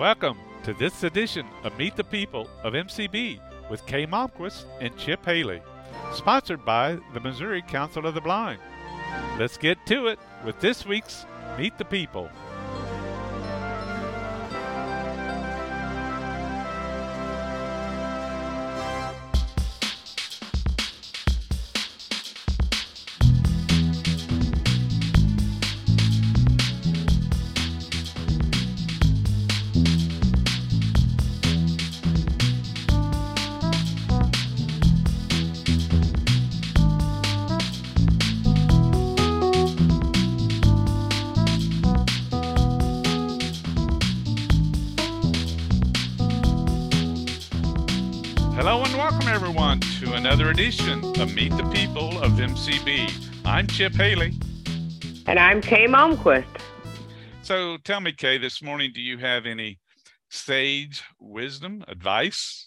Welcome to this edition of Meet the People of MCB with Kay Malmquist and Chip Haley, sponsored by the Missouri Council of the Blind. Let's get to it with this week's Meet the People. Hello and welcome everyone to another edition of Meet the People of MCB. I'm Chip Haley. And I'm Kay Malmquist. So tell me, Kay, this morning, do you have any sage wisdom, advice?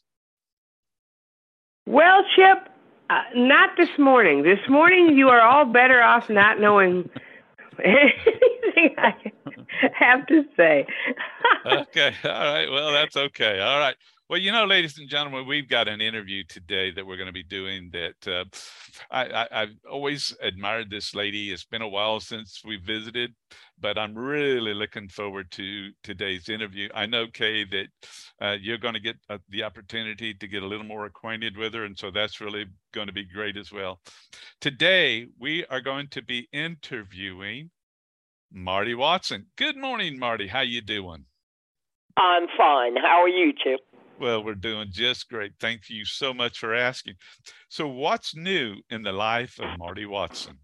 Well, Chip, not this morning. This morning you are all better off not knowing anything I have to say. Okay, all right. Well, that's okay. All right. Well, you know, ladies and gentlemen, we've got an interview today that we're going to be doing that I've always admired this lady. It's been a while since we visited, but I'm really looking forward to today's interview. I know, Kay, that you're going to get the opportunity to get a little more acquainted with her, and so that's really going to be great as well. Today, we are going to be interviewing Marty Watson. Good morning, Marty. How you doing? I'm fine. How are you, Chip? Well, we're doing just great. Thank you so much for asking. So what's new in the life of Marty Watson?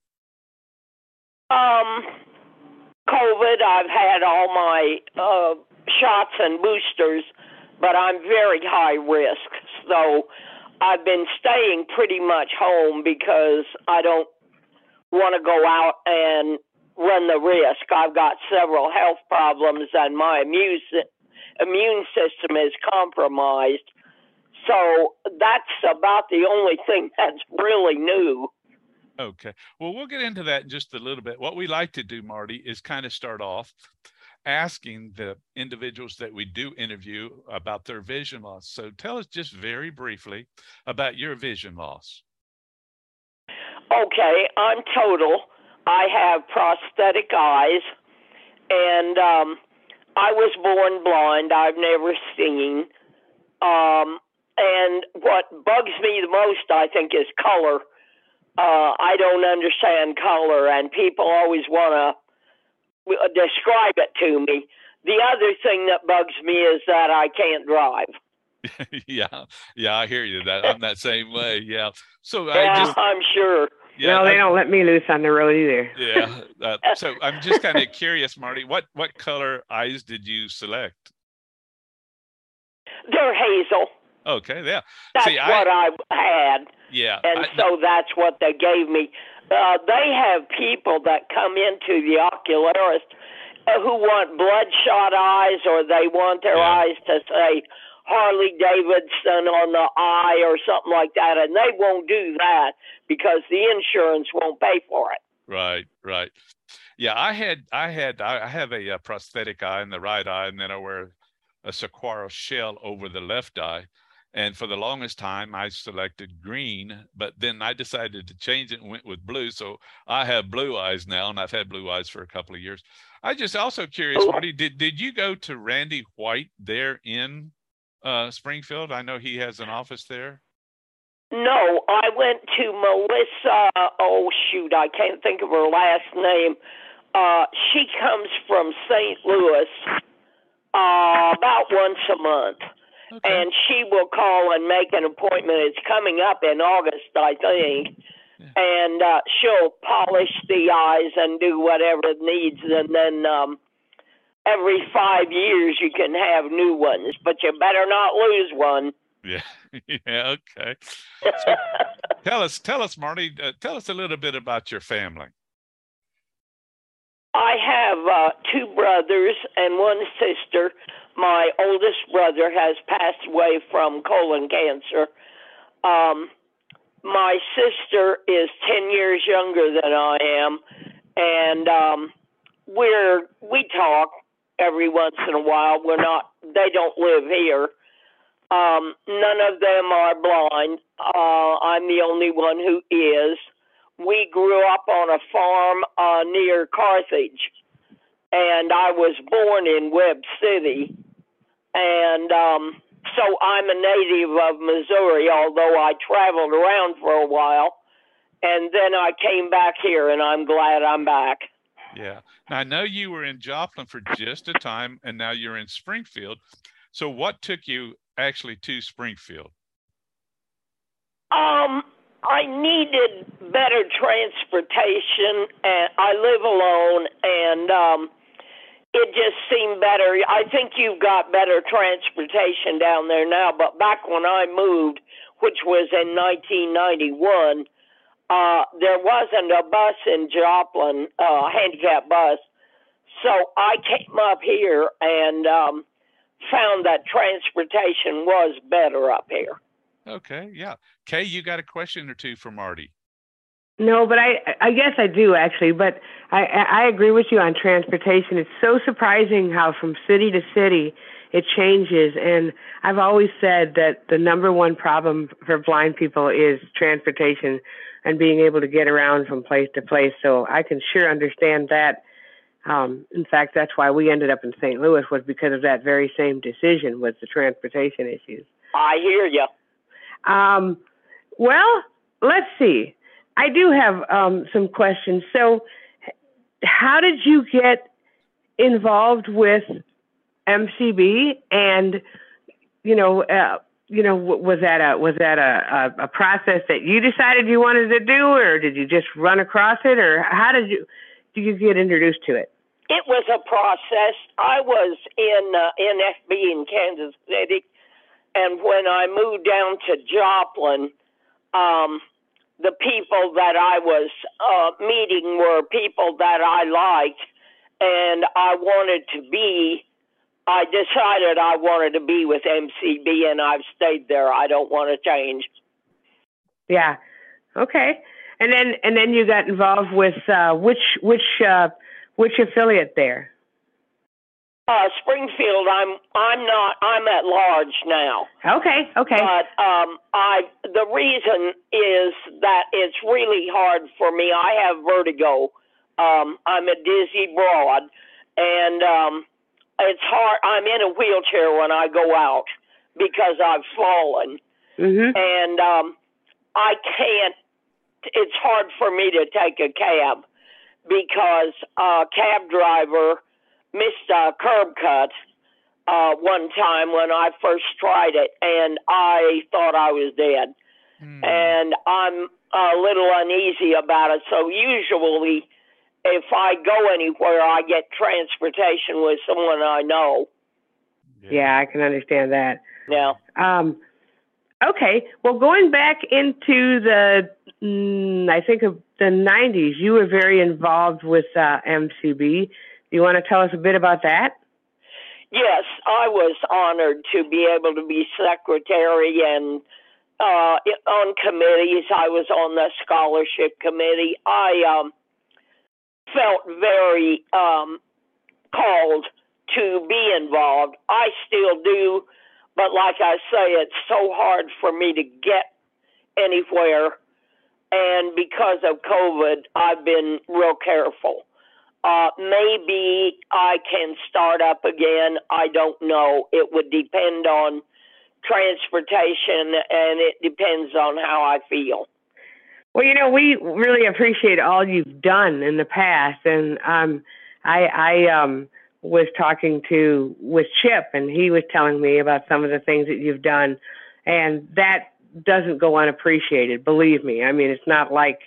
COVID. I've had all my shots and boosters, but I'm very high risk. So I've been staying pretty much home because I don't want to go out and run the risk. I've got several health problems and my immune system is compromised. So that's about the only thing that's really new. Okay. Well, we'll get into that in just a little bit. What we like to do, Marty, is kind of start off asking the individuals that we do interview about their vision loss. So tell us just very briefly about your vision loss. Okay. I'm total. I have prosthetic eyes, and I was born blind. I've never seen. And what bugs me the most, I think, is color. I don't understand color, and people always want to describe it to me. The other thing that bugs me is that I can't drive. Yeah, I hear you. I'm that same way. Yeah. So I'm sure. Yeah, no, they don't let me loose on the road either. Yeah. So I'm just kind of curious, Marty, what color eyes did you select? They're hazel. Okay, yeah. That's what I had. Yeah. And so that's what they gave me. They have people that come into the ocularist who want bloodshot eyes, or they want their eyes to say Harley Davidson on the eye or something like that, and they won't do that because the insurance won't pay for it. Right. Yeah, I have a prosthetic eye in the right eye, and then I wear a saguaro shell over the left eye. And for the longest time, I selected green, but then I decided to change it and went with blue. So I have blue eyes now, and I've had blue eyes for a couple of years. I just also curious, Marty, did you go to Randy White there in Springfield? I know he has an office there. No, I went to Melissa. Oh, shoot, I can't think of her last name. She comes from St. Louis about once a month. Okay. And she will call and make an appointment. It's coming up in August, I think. Yeah. And she'll polish the eyes and do whatever it needs. And then every 5 years you can have new ones, but you better not lose one. Yeah, okay. So tell us, Marty, tell us a little bit about your family. I have two brothers and one sister. My oldest brother has passed away from colon cancer. My sister is 10 years younger than I am, and we talk every once in a while. They don't live here. None of them are blind. I'm the only one who is. We grew up on a farm near Carthage, and I was born in Webb City. And so I'm a native of Missouri, although I traveled around for a while. And then I came back here, and I'm glad I'm back. Yeah. Now, I know you were in Joplin for just a time, and now you're in Springfield. So what took you actually to Springfield? I needed better transportation, and I live alone, and it just seemed better. I think you've got better transportation down there now, but back when I moved, which was in 1991, there wasn't a bus in Joplin, handicap bus. So I came up here and found that transportation was better up here. Okay, yeah. Kay, you got a question or two for Marty? No, but I guess I do actually, but I agree with you on transportation. It's so surprising how from city to city it changes, and I've always said that the number one problem for blind people is transportation and being able to get around from place to place. So I can sure understand that. In fact, that's why we ended up in St. Louis, was because of that very same decision, was the transportation issues. I hear you. Well, let's see. I do have some questions. So how did you get involved with MCB? And, was that a process that you decided you wanted to do, or did you just run across it, or how did you get introduced to it? It was a process. I was in NFB in Kansas City, and when I moved down to Joplin, the people that I was meeting were people that I liked, and I decided I wanted to be with MCB, and I've stayed there. I don't want to change. Yeah. Okay. And then you got involved with which affiliate there? Springfield. I'm at large now. Okay. But the reason is that it's really hard for me. I have vertigo. I'm a dizzy broad, and it's hard. I'm in a wheelchair when I go out because I've fallen, and I can't. It's hard for me to take a cab because a cab driver missed a curb cut one time when I first tried it, and I thought I was dead. And I'm a little uneasy about it. So usually if I go anywhere, I get transportation with someone I know. Yeah, I can understand that. Yeah. Okay. Well, going back into I think of the 90s, you were very involved with MCB. Do you want to tell us a bit about that? Yes, I was honored to be able to be secretary and on committees. I was on the scholarship committee. I felt very called to be involved. I still do, but like I say, it's so hard for me to get anywhere. And because of COVID, I've been real careful. Maybe I can start up again. I don't know. It would depend on transportation, and it depends on how I feel. Well, we really appreciate all you've done in the past. And I was talking with Chip, and he was telling me about some of the things that you've done. And that doesn't go unappreciated, believe me. I mean, it's not like,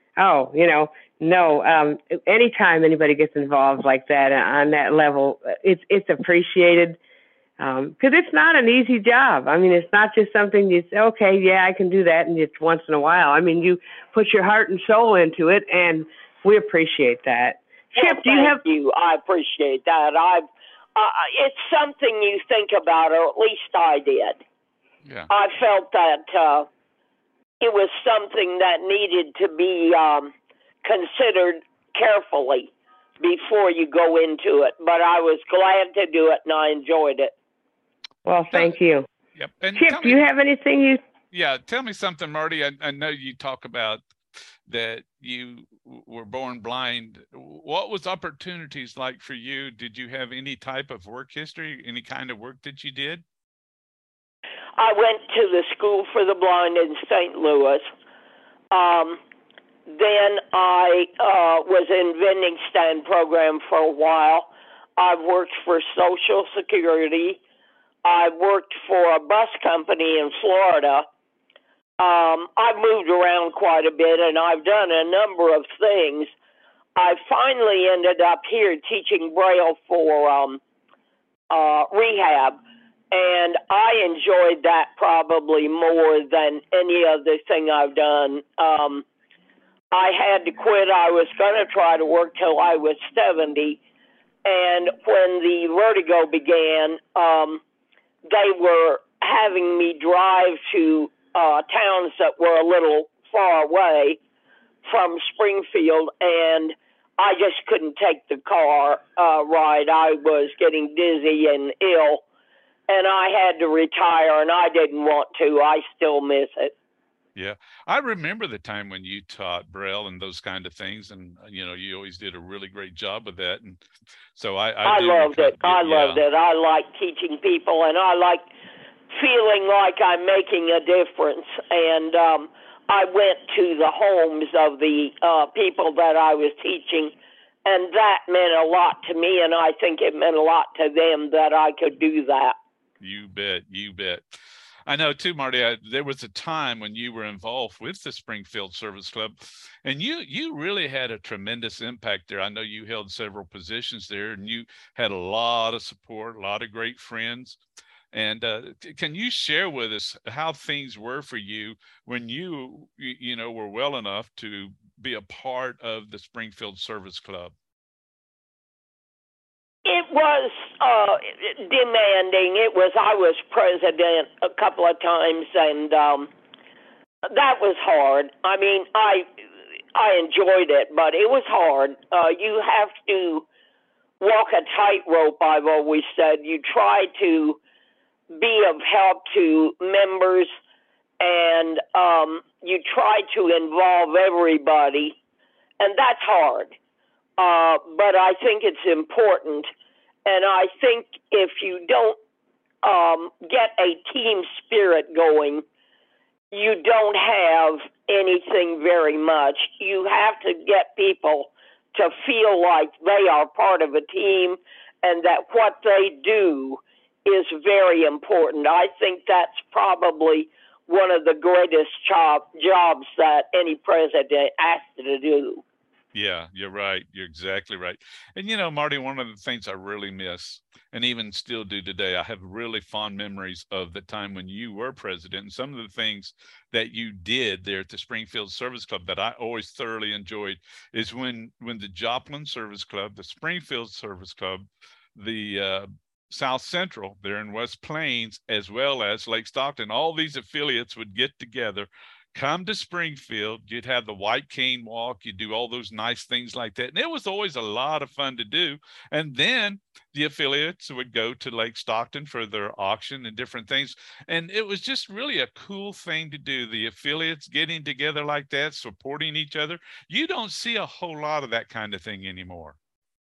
no. Anytime anybody gets involved like that on that level, it's appreciated because it's not an easy job. I mean, it's not just something you say, okay, yeah, I can do that, and it's once in a while. I mean, you put your heart and soul into it, and we appreciate that. Chip, do you have? I appreciate that. It's something you think about, or at least I did. Yeah. I felt that it was something that needed to be considered carefully before you go into it. But I was glad to do it, and I enjoyed it. Well, thank you. Yep. And Chip, do you have anything you... Yeah, tell me something, Marty. I know you talk about that you were born blind. What was opportunities like for you? Did you have any type of work history, any kind of work that you did? I went to the School for the Blind in St. Louis. Then I was in vending stand program for a while. I worked for Social Security. I worked for a bus company in Florida. I've moved around quite a bit, and I've done a number of things. I finally ended up here teaching Braille for rehab, and I enjoyed that probably more than any other thing I've done. I had to quit. I was going to try to work till I was 70, and when the vertigo began, they were having me drive to towns that were a little far away from Springfield, and I just couldn't take the car ride. I was getting dizzy and ill, and I had to retire, and I didn't want to. I still miss it. Yeah, I remember the time when you taught Braille and those kind of things, and you always did a really great job with that. And so I loved it. I loved it. I like teaching people, and I like feeling like I'm making a difference. And I went to the homes of the people that I was teaching, and that meant a lot to me, and I think it meant a lot to them that I could do that. You bet. You bet. I know too, Marty, there was a time when you were involved with the Springfield Service Club, and you really had a tremendous impact there. I know you held several positions there, and you had a lot of support, a lot of great friends. And can you share with us how things were for you when you were well enough to be a part of the Springfield Service Club? It was demanding. I was president a couple of times, and that was hard. I mean, I enjoyed it, but it was hard. You have to walk a tightrope, I've always said. You try to be of help to members, and you try to involve everybody, and that's hard. But I think it's important, and I think if you don't get a team spirit going, you don't have anything very much. You have to get people to feel like they are part of a team and that what they do is very important. I think that's probably one of the greatest jobs that any president has to do. Yeah, you're right. You're exactly right. And, Marty, one of the things I really miss, and even still do today, I have really fond memories of the time when you were president, and some of the things that you did there at the Springfield Service Club that I always thoroughly enjoyed is when the Joplin Service Club, the Springfield Service Club, the South Central there in West Plains, as well as Lake Stockton, all these affiliates would get together, come to Springfield. You'd have the White Cane Walk. You'd do all those nice things like that. And it was always a lot of fun to do. And then the affiliates would go to Lake Stockton for their auction and different things. And it was just really a cool thing to do. The affiliates getting together like that, supporting each other. You don't see a whole lot of that kind of thing anymore.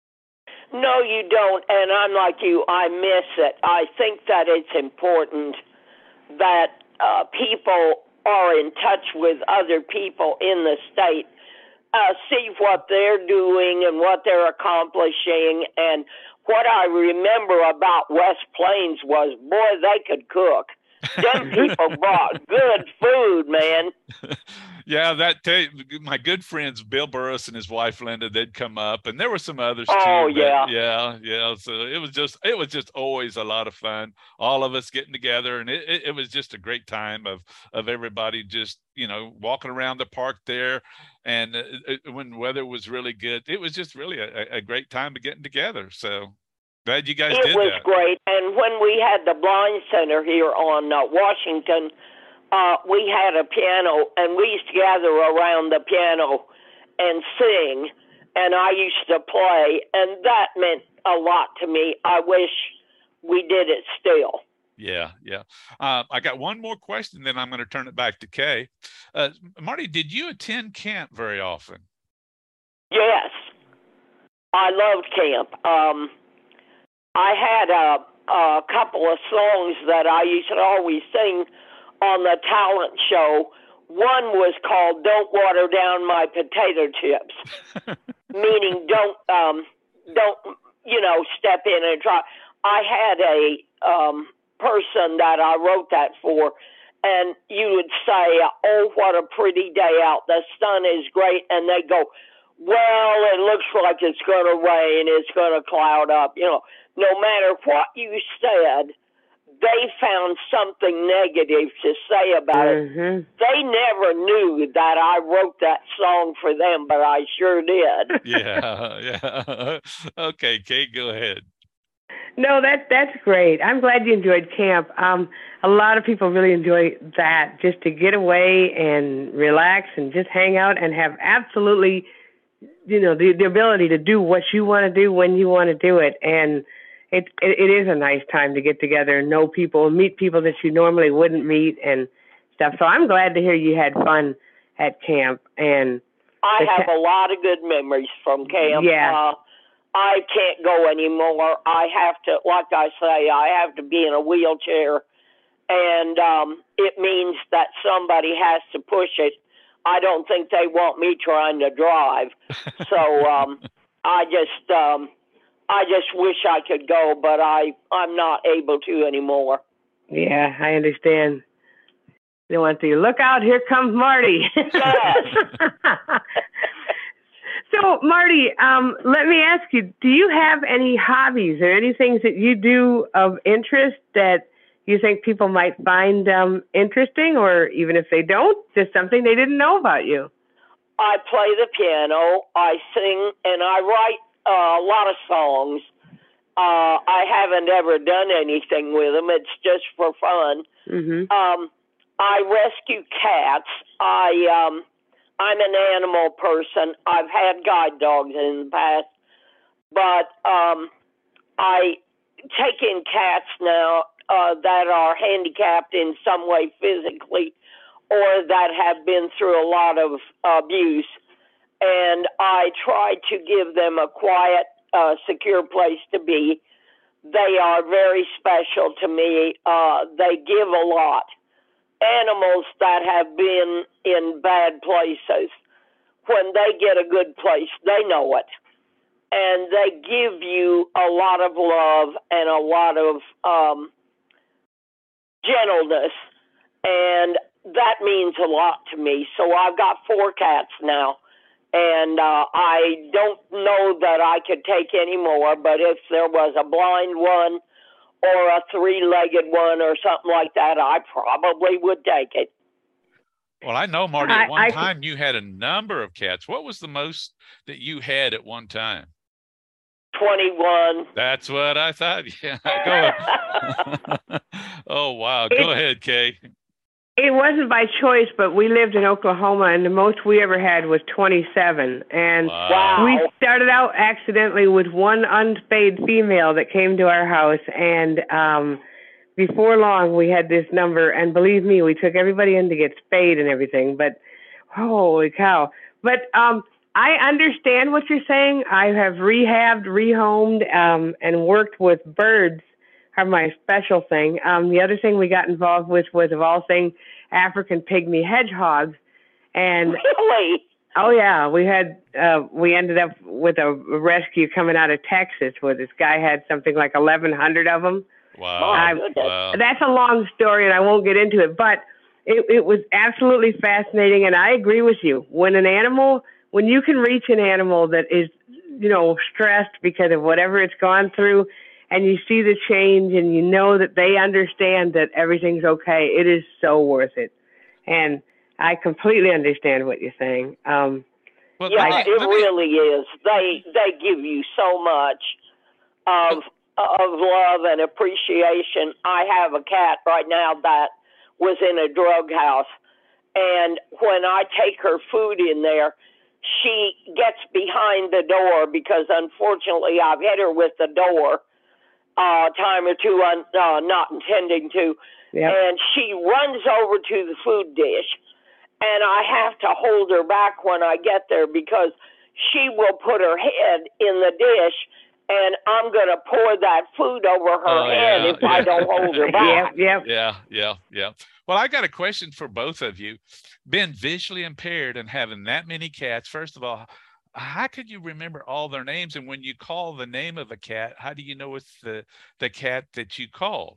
No, you don't. And I'm like you. I miss it. I think that it's important that people are in touch with other people in the state, see what they're doing and what they're accomplishing. And what I remember about West Plains was, boy, they could cook. Them people brought good food, man. Yeah, my good friends Bill Burris and his wife Linda, they'd come up, and there were some others too. Oh yeah, yeah. So it was just always a lot of fun. All of us getting together, and it was just a great time of everybody just walking around the park there, and when weather was really good, it was just really a great time of getting together. So glad you guys did that. It was great, and when we had the Blind Center here on Washington. We had a piano, and we used to gather around the piano and sing. and I used to play, and that meant a lot to me. I wish we did it still. Yeah, yeah. I got one more question, then I'm going to turn it back to Kay. Marty, did you attend camp very often? Yes, I loved camp. I had a couple of songs that I used to always sing on the talent show. One was called "Don't Water Down My Potato Chips," meaning don't step in and try. I had a person that I wrote that for, and you would say, "Oh, what a pretty day out! The sun is great," and they go, "Well, it looks like it's going to rain. It's going to cloud up." No matter what you said, they found something negative to say about it. They never knew that I wrote that song for them, but I sure did. Yeah. Okay, Kate, go ahead. No, that's great. I'm glad you enjoyed camp. A lot of people really enjoy that, just to get away and relax and just hang out and have absolutely, the ability to do what you want to do when you want to do it. And it is a nice time to get together and know people, meet people that you normally wouldn't meet and stuff. So I'm glad to hear you had fun at camp. And I have a lot of good memories from camp. Yeah. I can't go anymore. I have to, like I say, I have to be in a wheelchair, and it means that somebody has to push it. I don't think they want me trying to drive. So I just wish I could go, but I'm not able to anymore. Yeah, I understand. They want to look out, here comes Marty. Yes. So, Marty, let me ask you, do you have any hobbies or any things that you do of interest that you think people might find interesting, or even if they don't, just something they didn't know about you? I play the piano, I sing, and I write a lot of songs. I haven't ever done anything with them. It's just for fun. I rescue cats. I'm an animal person. I've had guide dogs in the past, but I take in cats now that are handicapped in some way physically or that have been through a lot of abuse, and I try to give them a quiet, secure place to be. They are very special to me. They give a lot. Animals that have been in bad places, when they get a good place, they know it. And they give you a lot of love and a lot of gentleness. And that means a lot to me. So I've got 4 cats now. And I don't know that I could take any more, but if there was a blind one or a 3-legged one or something like that, I probably would take it. Well, I know, Marty, at one time you had a number of cats. What was the most that you had at one time? 21. That's what I thought. Yeah. Go ahead. Oh, wow. Go ahead, Kay. It wasn't by choice, but we lived in Oklahoma, and the most we ever had was 27. And we started out accidentally with one unspayed female that came to our house, and before long we had this number. And believe me, we took everybody in to get spayed and everything. But holy cow! But I understand what you're saying. I have rehabbed, rehomed, and worked with birds. Are my special thing. The other thing we got involved with was, of all things, African pygmy hedgehogs. And really? Oh yeah, we ended up with a rescue coming out of Texas where this guy had something like 1,100 of them. Wow. Wow. That's a long story and I won't get into it, but it was absolutely fascinating. And I agree with you. When you can reach an animal that is, stressed because of whatever it's gone through, and you see the change and you know that they understand that everything's okay, it is so worth it. And I completely understand what you're saying. It really is. They give you so much of love and appreciation. I have a cat right now that was in a drug house, and when I take her food in there, she gets behind the door because unfortunately I've hit her with the door a time or two, not intending to. Yep. And she runs over to the food dish, and I have to hold her back when I get there because she will put her head in the dish, and I'm going to pour that food over her head if I don't hold her back. Yep. Yeah. Well, I got a question for both of you. Being visually impaired and having that many cats, first of all, how could you remember all their names? And when you call the name of a cat, how do you know it's the cat that you called?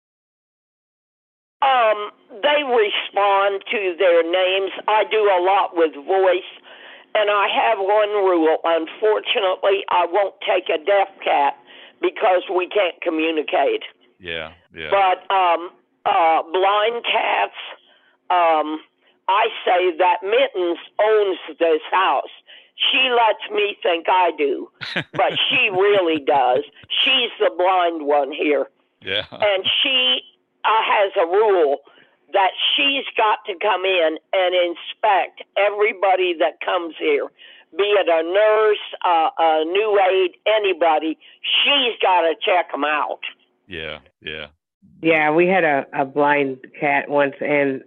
They respond to their names. I do a lot with voice, and I have one rule. Unfortunately, I won't take a deaf cat because we can't communicate. Yeah. But blind cats, I say that Mittens owns this house. She lets me think I do, but she really does. She's the blind one here. Yeah. And she has a rule that she's got to come in and inspect everybody that comes here, be it a nurse, a new aide, anybody. She's got to check them out. Yeah. Yeah, we had a blind cat once, and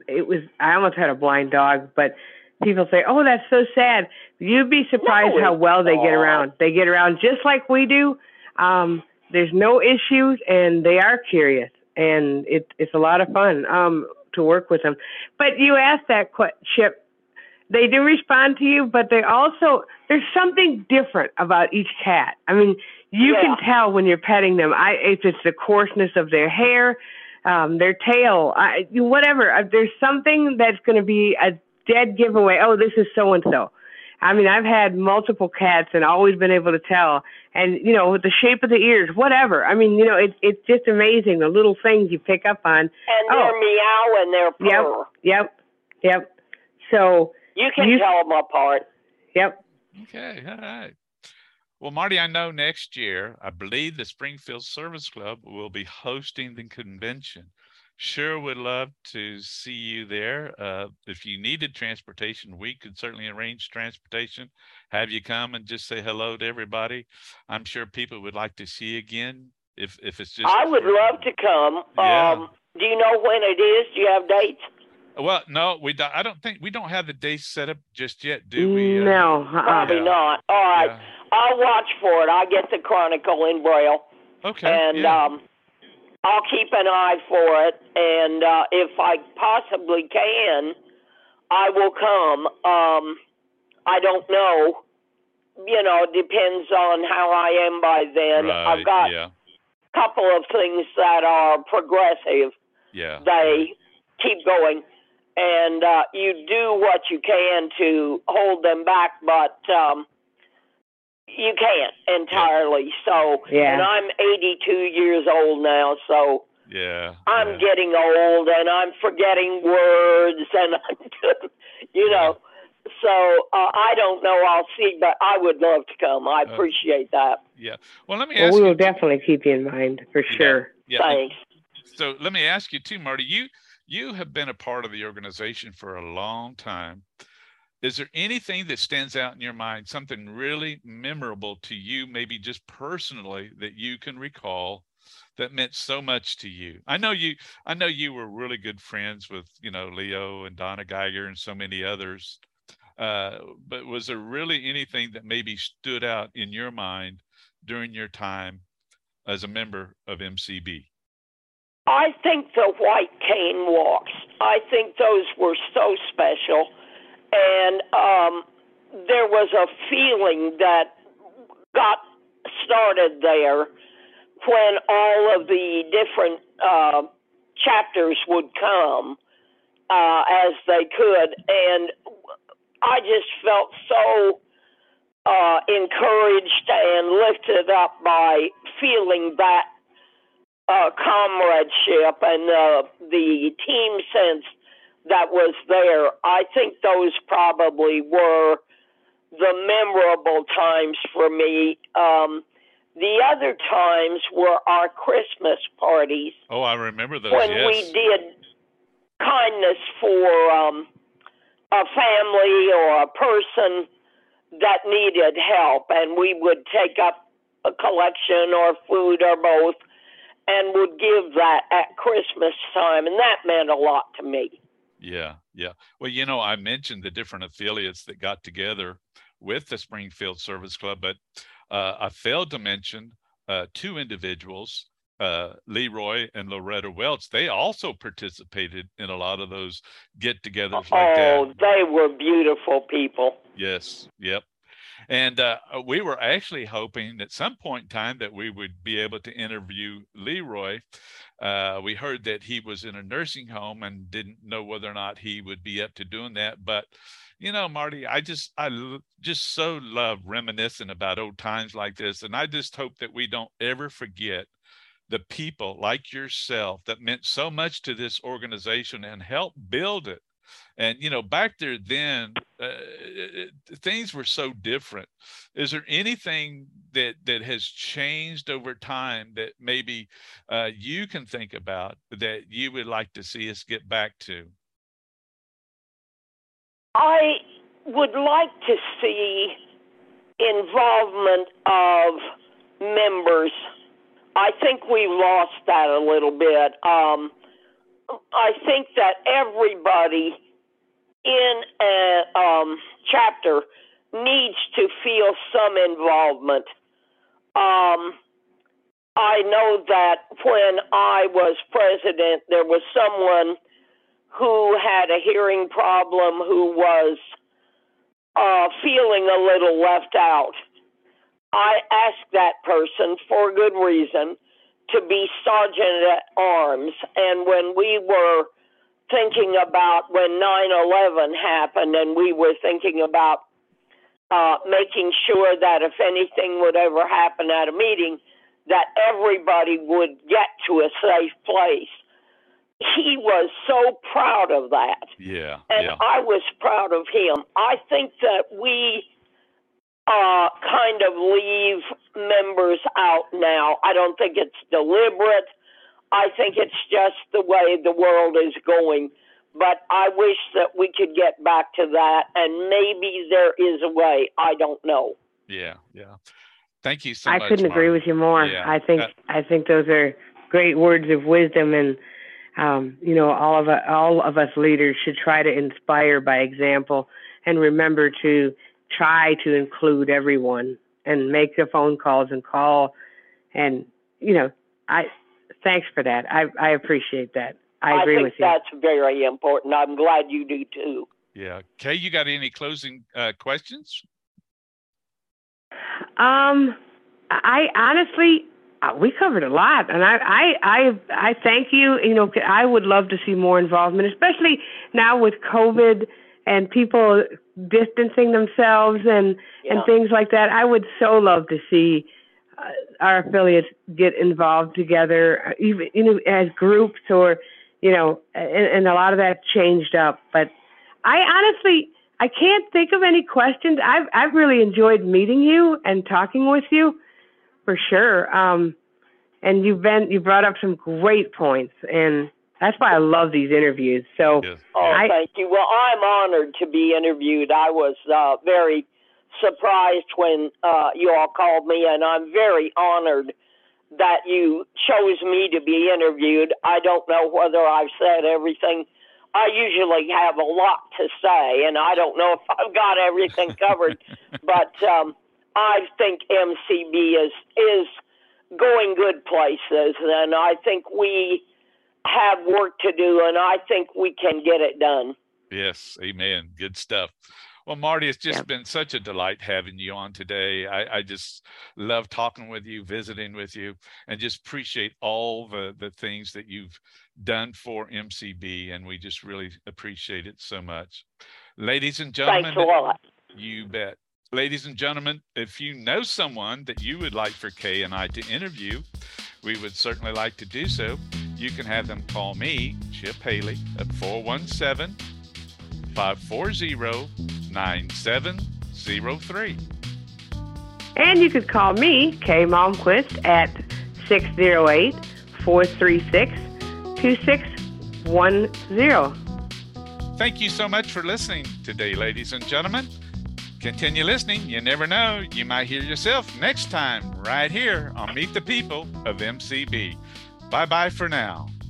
I almost had a blind dog, but people say, "Oh, that's so sad." You'd be surprised how well they get around. They get around just like we do. There's no issues, and they are curious, and it's a lot of fun to work with them. But you asked that Chip. They do respond to you, but there's something different about each cat. I mean, you can tell when you're petting them. If it's the coarseness of their hair, their tail, whatever. There's something that's going to be a dead giveaway. Oh, this is so and so. I mean, I've had multiple cats and always been able to tell. And with the shape of the ears, whatever. I mean, it's just amazing the little things you pick up on. And their meow and their purr. Yep. So you can tell them apart. Yep. Okay. All right. Well, Marty, I know next year, I believe the Springfield Service Club will be hosting the convention. Sure would love to see you there. If you needed transportation, we could certainly arrange transportation, have you come and just say hello to everybody. I'm sure people would like to see you again. If it's just, I would love to come. Yeah. Do you know when it is? Do you have dates? Well, no, I don't think we don't have the days set up just yet, do we? No, probably not. All right, I'll watch for it. I get the Chronicle in Braille. Okay. And I'll keep an eye for it. And if I possibly can, I will come. I don't know. It depends on how I am by then. Right, I've got a couple of things that are progressive. Yeah. They keep going. And you do what you can to hold them back, but you can't entirely. So, and I'm 82 years old now, so I'm getting old, and I'm forgetting words, and I'm, So I don't know. I'll see, but I would love to come. I appreciate that. Yeah. Well, let me ask you. We will definitely keep you in mind for sure. Yeah. Thanks. So let me ask you too, Marty. You have been a part of the organization for a long time. Is there anything that stands out in your mind, something really memorable to you, maybe just personally, that you can recall that meant so much to you? I know you were really good friends with, Leo and Donna Geiger and so many others. But was there really anything that maybe stood out in your mind during your time as a member of MCB? I think the white cane walks, I think those were so special. And there was a feeling that got started there when all of the different chapters would come as they could. And I just felt so encouraged and lifted up by feeling that comradeship and the team sense that was there. I think those probably were the memorable times for me. The other times were our Christmas parties. Oh, I remember those. When we did kindness for a family or a person that needed help, and we would take up a collection or food or both and would give that at Christmas time, and that meant a lot to me. Yeah, yeah. Well, you know, I mentioned the different affiliates that got together with the Springfield Service Club, but I failed to mention two individuals, Leroy and Loretta Welch. They also participated in a lot of those get-togethers like that. Oh, they were beautiful people. Yes, yep. And we were actually hoping at some point in time that we would be able to interview Leroy. We heard that he was in a nursing home and didn't know whether or not he would be up to doing that. But, you know, Marty, I just so love reminiscing about old times like this. And I just hope that we don't ever forget the people like yourself that meant so much to this organization and helped build it. And, you know, back there then, things were so different. Is there anything that has changed over time that maybe you can think about that you would like to see us get back to? I would like to see involvement of members. I think we lost that a little bit. I think that everybody in a chapter needs to feel some involvement. I know that when I was president, there was someone who had a hearing problem who was feeling a little left out. I asked that person, for good reason, to be sergeant at arms. And when we were thinking about when 9/11 happened, and we were thinking about making sure that if anything would ever happen at a meeting, that everybody would get to a safe place. He was so proud of that. Yeah. And I was proud of him. I think that we kind of leave members out now. I don't think it's deliberate. I think it's just the way the world is going. But I wish that we could get back to that, and maybe there is a way. I don't know. Yeah. Thank you so much. I couldn't agree with you more. Yeah. I think those are great words of wisdom, and you know, all of us leaders should try to inspire by example, and remember to try to include everyone and make the phone calls and call. And, you know, thanks for that. I appreciate that. I agree with you. I think that's very important. I'm glad you do too. Yeah. Kay, you got any closing questions? I honestly, we covered a lot, and I thank you. You know, I would love to see more involvement, especially now with COVID and people distancing themselves and things like that. I would so love to see our affiliates get involved together, even, you know, as groups, or, you know, and a lot of that changed up. But I honestly, I can't think of any questions. I've really enjoyed meeting you and talking with you, for sure. And you brought up some great points, and that's why I love these interviews. So, yes. Thank you. Well, I'm honored to be interviewed. I was very surprised when you all called me, and I'm very honored that you chose me to be interviewed. I don't know whether I've said everything. I usually have a lot to say, and I don't know if I've got everything covered, but I think MCB is going good places, and I think we have work to do, and I think we can get it done. Yes, amen. Good stuff. Well, Marty, it's just been such a delight having you on today. I just love talking with you, visiting with you, and just appreciate all the things that you've done for MCB, and we just really appreciate it so much. Ladies and gentlemen, thanks a lot. You bet. Ladies and gentlemen, if you know someone that you would like for Kay and I to interview, we would certainly like to do so. You can have them call me, Chip Haley, at 417-540-9703. And you could call me, Kay Malmquist, at 608-436-2610. Thank you so much for listening today, ladies and gentlemen. Continue listening. You never know, you might hear yourself next time right here on Meet the People of MCB. Bye-bye for now.